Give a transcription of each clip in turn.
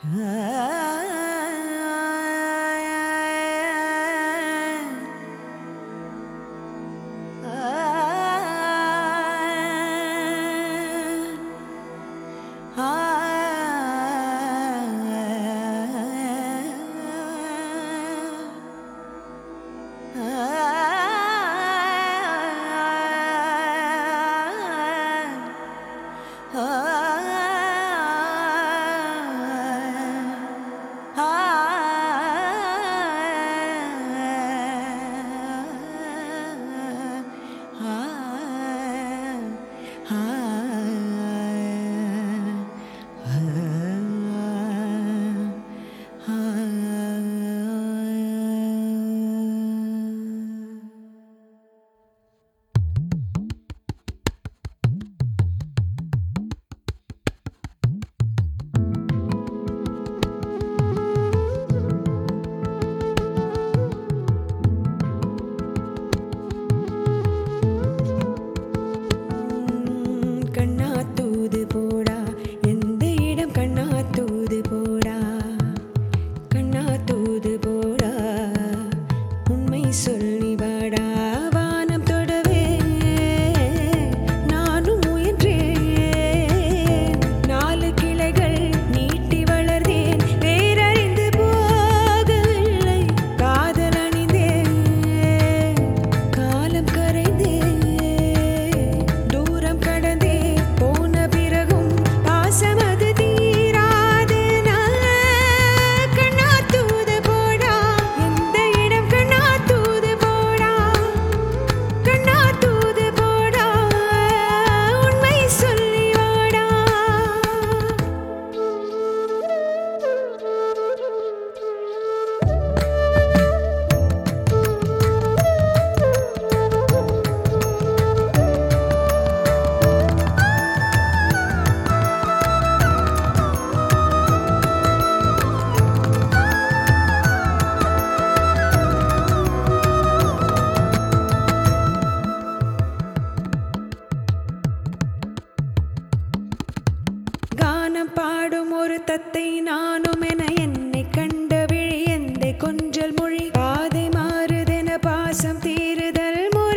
பாடும் ஒரு தத்தை நானும் என என்னை கண்ட விழி எந்தை கொஞ்சல் மொழி பாதை மாறுதென பாசம் தீருதல்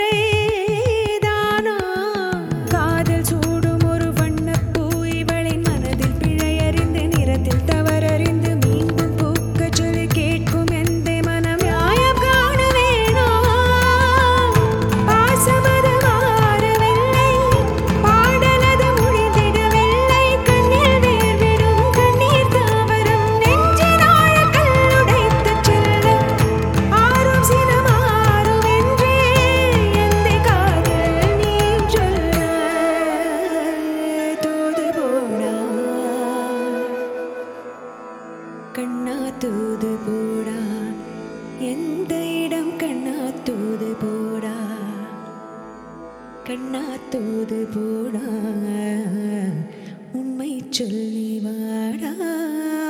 முறைதானா காதல் சூடும் ஒரு வண்ணப்பூ இவளின் மனதில் பிழையறிந்து நிறத்தில் தவறறிந்து மீண்டும் பூக்க சொல்லி கேட்கும் எந்த மனம் நியாயம் காணுவேனோ பாசமது மாறவில்லை பாடலது முடிந்திடவில்லை கண்ணில் வேர்விடும் கண்ணீர் தாவரம் நெஞ்சின் ஆழக்கல் உடைத்துச் செல்ல ஆறும் சினமாறுவென்றே எந்த காதல் நீ சொல்ல தூது போடா கண்ணா தூது போடா எந்த இடம் கண்ணா தூது போடா கண்ணா தூது போடா உண்மை சொல்லி வாடா